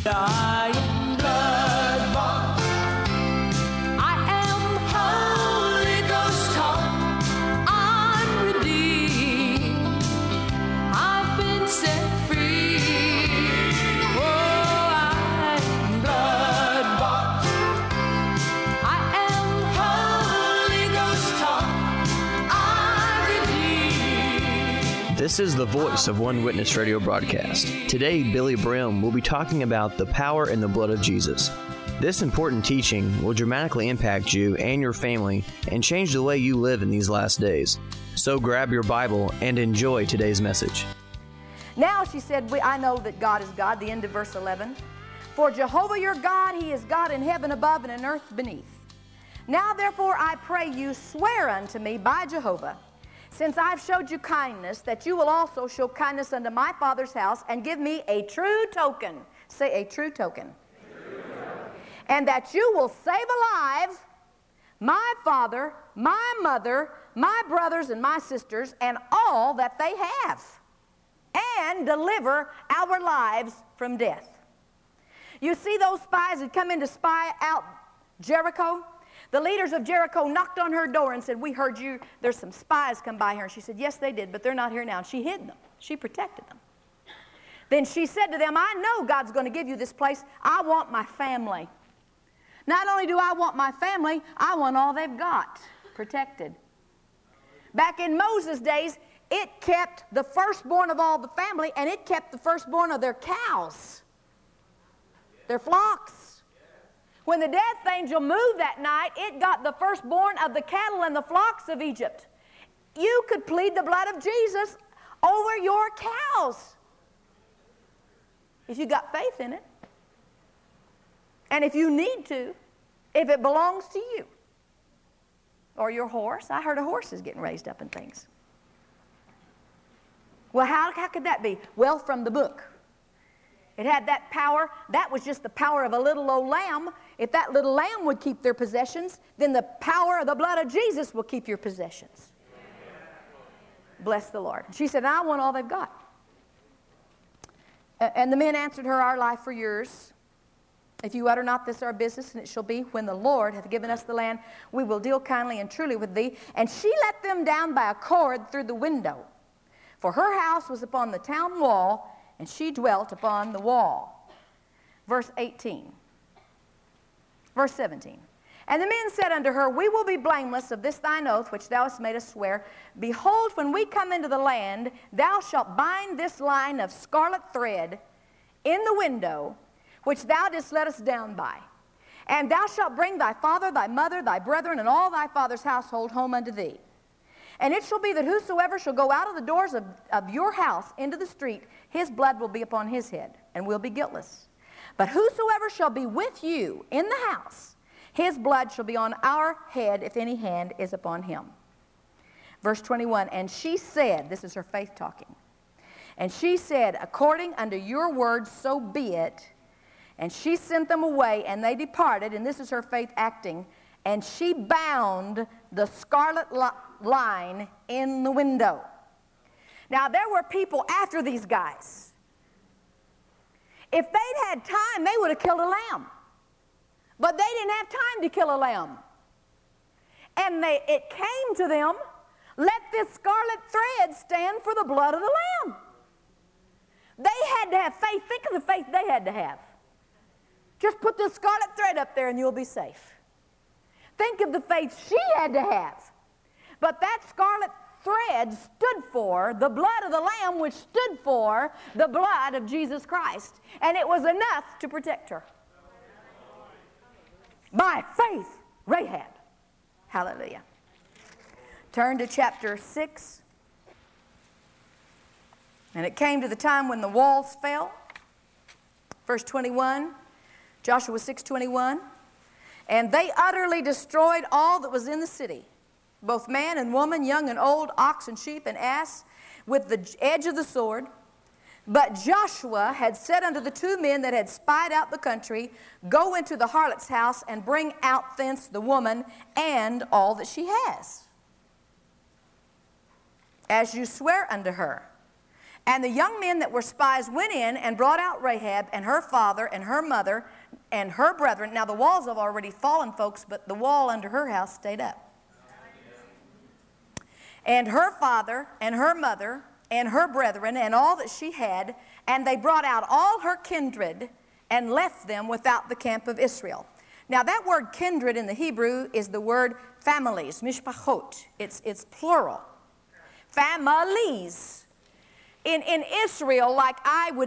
I am blood-bought. I am Holy Ghost taught. I'm redeemed. I've been set free. Oh, I am blood-bought. I am Holy Ghost taught. I'm redeemed. This is the voice of One Witness radio broadcast. Today, Billy Brim will be talking about the power in the blood of Jesus. This important teaching will dramatically impact you and your family and change the way you live in these last days. So grab your Bible and enjoy today's message. Now, she said, I know that God is God, the end of verse 11. For Jehovah your God, He is God in heaven above and in earth beneath. Now, therefore, I pray you, swear unto me by Jehovah, since I've showed you kindness, that you will also show kindness unto my Father's house and give me a true token. Say, a true token. And that you will save alive my father, my mother, my brothers and my sisters, and all that they have, and deliver our lives from death. You see those spies that come in to spy out Jericho? The leaders of Jericho knocked on her door and said, we heard you, there's some spies come by here. And she said, yes, they did, but they're not here now. And she hid them. She protected them. Then she said to them, I know God's going to give you this place. I want my family. Not only do I want my family, I want all they've got protected. Back in Moses' days, it kept the firstborn of all the family, and it kept the firstborn of their cows, their flocks. When the death angel moved that night, it got the firstborn of the cattle and the flocks of Egypt. You could plead the blood of Jesus over your cows if you got faith in it. And if you need to, if it belongs to you. Or your horse. I heard a horse is getting raised up and things. Well, how could that be? Well, from the book. It had that power. That was just the power of a little old lamb. If that little lamb would keep their possessions, then the power of the blood of Jesus will keep your possessions. Bless the Lord. She said, I want all they've got. And the men answered her, our life for yours. If you utter not this our business, and it shall be, when the Lord hath given us the land, we will deal kindly and truly with thee. And she let them down by a cord through the window. For her house was upon the town wall, and she dwelt upon the wall. Verse 18. Verse 17. And the men said unto her, we will be blameless of this thine oath, which thou hast made us swear. Behold, when we come into the land, thou shalt bind this line of scarlet thread in the window, which thou didst let us down by. And thou shalt bring thy father, thy mother, thy brethren, and all thy father's household home unto thee. And it shall be that whosoever shall go out of the doors of your house into the street, his blood will be upon his head, and will be guiltless. But whosoever shall be with you in the house, his blood shall be on our head, if any hand is upon him. Verse 21, and she said, this is her faith talking, and she said, according unto your word, so be it. And she sent them away, and they departed, and this is her faith acting, and she bound the scarlet line in the window. Now, there were people after these guys. If they'd had time, they would have killed a lamb. But they didn't have time to kill a lamb. And it came to them, let this scarlet thread stand for the blood of the lamb. They had to have faith. Think of the faith they had to have. Just put this scarlet thread up there and you'll be safe. Think of the faith she had to have. But that scarlet thread stood for the blood of the Lamb, which stood for the blood of Jesus Christ. And it was enough to protect her. By faith, Rahab. Hallelujah. Turn to chapter 6. And it came to the time when the walls fell. Verse 21, Joshua 6:21. And they utterly destroyed all that was in the city, both man and woman, young and old, ox and sheep and ass, with the edge of the sword. But Joshua had said unto the two men that had spied out the country, go into the harlot's house and bring out thence the woman and all that she has, as you swear unto her. And the young men that were spies went in and brought out Rahab and her father and her mother and her brethren. Now the walls have already fallen, folks, but the wall under her house stayed up. And her father and her mother and her brethren and all that she had, and they brought out all her kindred and left them without the camp of Israel. Now that word kindred in the Hebrew is the word families, mishpachot. It's plural. Families. In Israel, like I would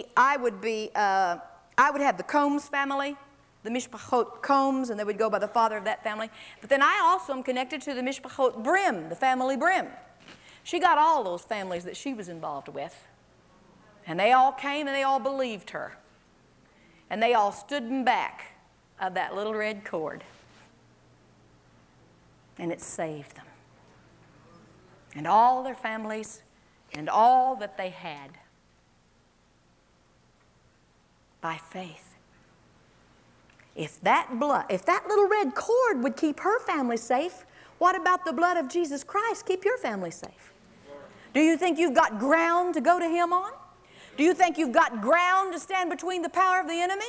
have the Combs family, the Mishpachot Combs, and they would go by the father of that family. But then I also am connected to the Mishpachot Brim, the family Brim. She got all those families that she was involved with. And they all came and they all believed her. And they all stood in back of that little red cord. And it saved them. And all their families and all that they had. By faith. If that little red cord would keep her family safe, what about the blood of Jesus Christ keep your family safe? Do you think you've got ground to go to Him on? Do you think you've got ground to stand between the power of the enemy?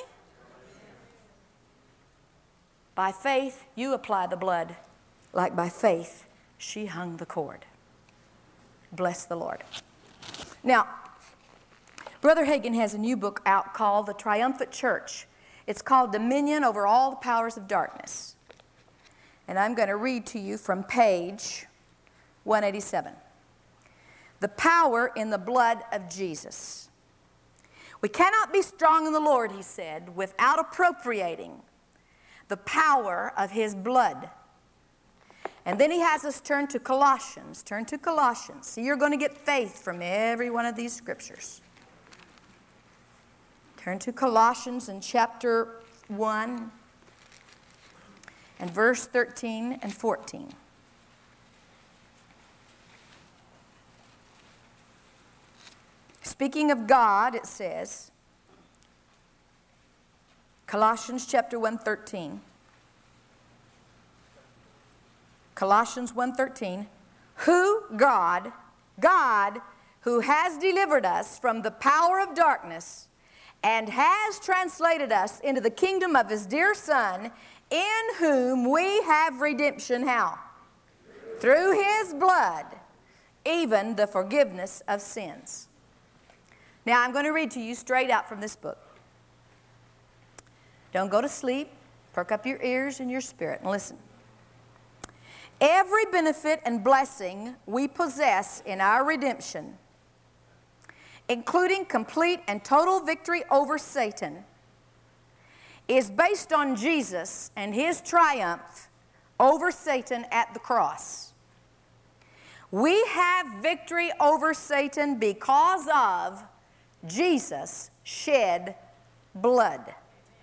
By faith, you apply the blood, like by faith, she hung the cord. Bless the Lord. Now, Brother Hagin has a new book out called The Triumphant Church. It's called Dominion Over All the Powers of Darkness. And I'm going to read to you from page 187. The power in the blood of Jesus. We cannot be strong in the Lord, he said, without appropriating the power of His blood. And then he has us turn to Colossians. Turn to Colossians. See, you're going to get faith from every one of these scriptures. Turn to Colossians in chapter 1 and verse 13 and 14. Speaking of God, it says, Colossians chapter 1:13. Colossians 1:13, who God who has delivered us from the power of darkness and has translated us into the kingdom of His dear Son, in whom we have redemption, how? Through His blood, even the forgiveness of sins. Now I'm going to read to you straight out from this book. Don't go to sleep. Perk up your ears and your spirit and listen. Every benefit and blessing we possess in our redemption, including complete and total victory over Satan, is based on Jesus and His triumph over Satan at the cross. We have victory over Satan because of Jesus shed blood.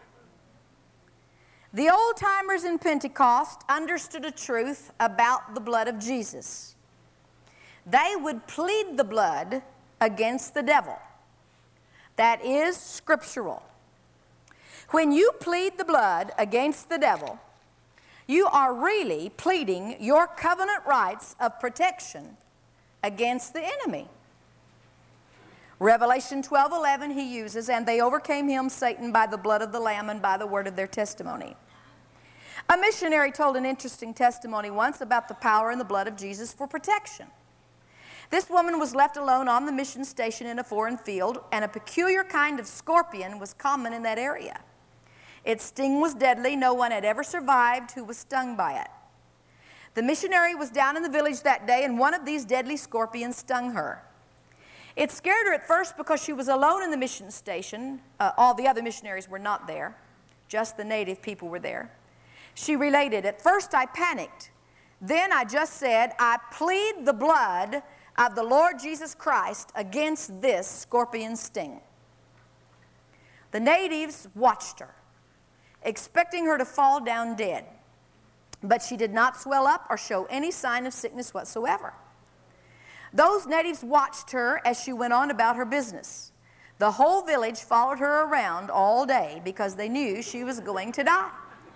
The old-timers in Pentecost understood a truth about the blood of Jesus. They would plead the blood against the devil. That is scriptural. When you plead the blood against the devil, you are really pleading your covenant rights of protection against the enemy. Revelation 12:11 he uses, and they overcame him, Satan, by the blood of the Lamb and by the word of their testimony. A missionary told an interesting testimony once about the power in the blood of Jesus for protection. This woman was left alone on the mission station in a foreign field, and a peculiar kind of scorpion was common in that area. Its sting was deadly. No one had ever survived who was stung by it. The missionary was down in the village that day, and one of these deadly scorpions stung her. It scared her at first because she was alone in the mission station. All the other missionaries were not there. Just the native people were there. She related, at first I panicked. Then I just said, I plead the blood of the Lord Jesus Christ against this scorpion sting. The natives watched her, expecting her to fall down dead. But she did not swell up or show any sign of sickness whatsoever. Those natives watched her as she went on about her business. The whole village followed her around all day because they knew she was going to die.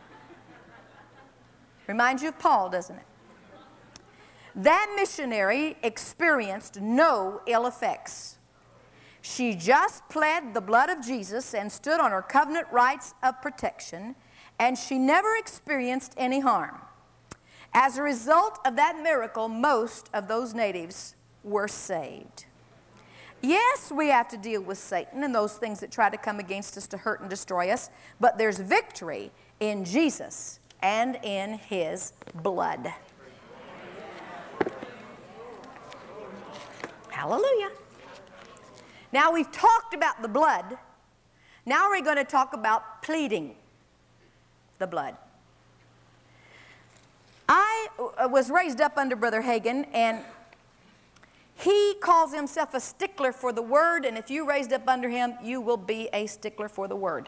Reminds you of Paul, doesn't it? That missionary experienced no ill effects. She just pled the blood of Jesus and stood on her covenant rights of protection, and she never experienced any harm. As a result of that miracle, most of those natives were saved. Yes, we have to deal with Satan and those things that try to come against us to hurt and destroy us, but there's victory in Jesus and in His blood. Hallelujah. Now we've talked about the blood. Now we're going to talk about pleading the blood. I was raised up under Brother Hagin, and he calls himself a stickler for the Word, and if you raised up under him, you will be a stickler for the Word.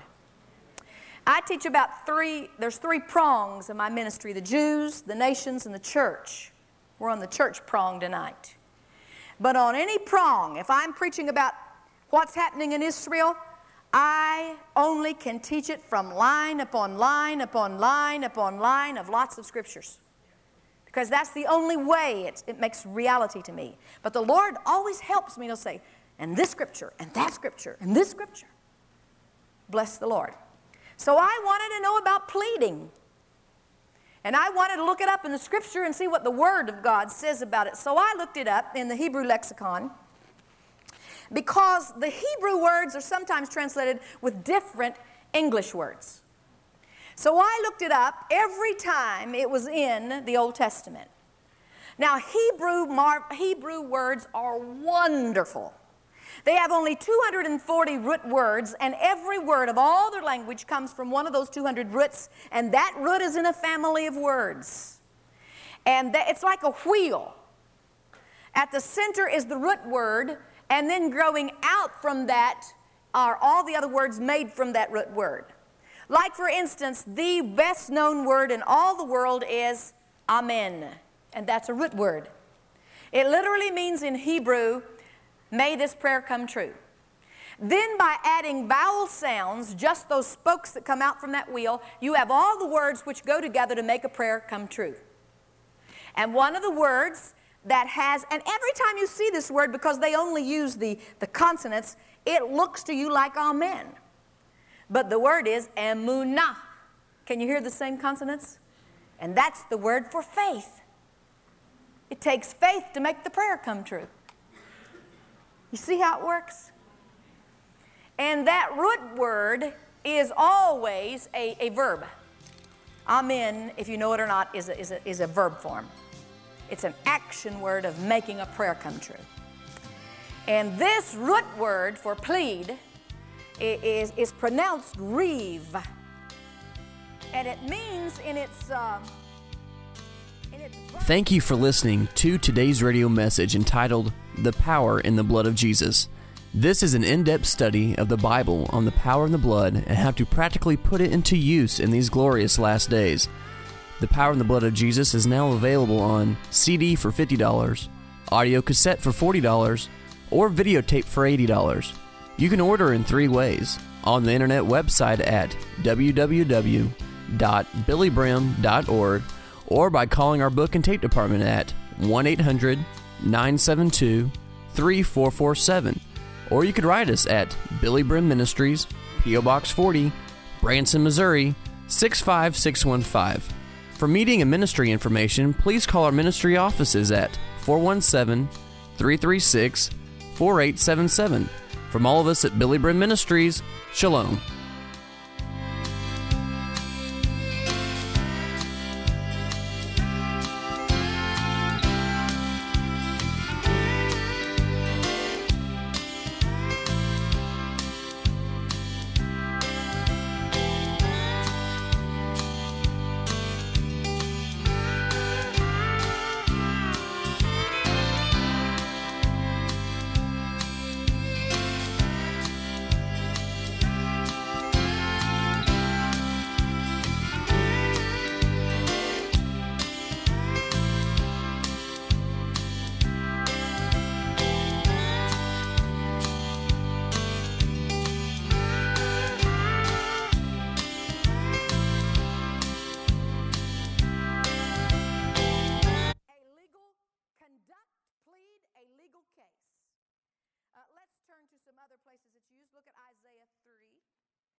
I teach about there's three prongs of my ministry: the Jews, the nations, and the church. We're on the church prong tonight. But on any prong, if I'm preaching about what's happening in Israel, I only can teach it from line upon line upon line upon line of lots of scriptures. Because that's the only way it makes reality to me. But the Lord always helps me to say, and this scripture, and that scripture, and this scripture. Bless the Lord. So I wanted to know about pleading. And I wanted to look it up in the scripture and see what the Word of God says about it. So I looked it up in the Hebrew lexicon, because the Hebrew words are sometimes translated with different English words. So I looked it up every time it was in the Old Testament. Now, Hebrew words are wonderful. They have only 240 root words, and every word of all their language comes from one of those 200 roots, and that root is in a family of words. And it's like a wheel. At the center is the root word, and then growing out from that are all the other words made from that root word. Like, for instance, the best known word in all the world is Amen, and that's a root word. It literally means in Hebrew, may this prayer come true. Then by adding vowel sounds, just those spokes that come out from that wheel, you have all the words which go together to make a prayer come true. And one of the words that has, and every time you see this word, because they only use the consonants, it looks to you like amen. But the word is emunah. Can you hear the same consonants? And that's the word for faith. It takes faith to make the prayer come true. You see how it works? And that root word is always a verb. Amen, if you know it or not, is a verb form. It's an action word of making a prayer come true. And this root word for plead is pronounced reeve. And it means in its Thank you for listening to today's radio message entitled, The Power in the Blood of Jesus. This is an in-depth study of the Bible on the power in the blood and how to practically put it into use in these glorious last days. The Power in the Blood of Jesus is now available on CD for $50, audio cassette for $40, or videotape for $80. You can order in 3 ways: on the internet website at www.billybrim.org, or by calling our book and tape department at 1-800-972-3447. Or you could write us at Billy Brim Ministries, P.O. Box 40, Branson, Missouri, 65615. For meeting and ministry information, please call our ministry offices at 417-336-4877. From all of us at Billy Brim Ministries, Shalom. look at Isaiah 3.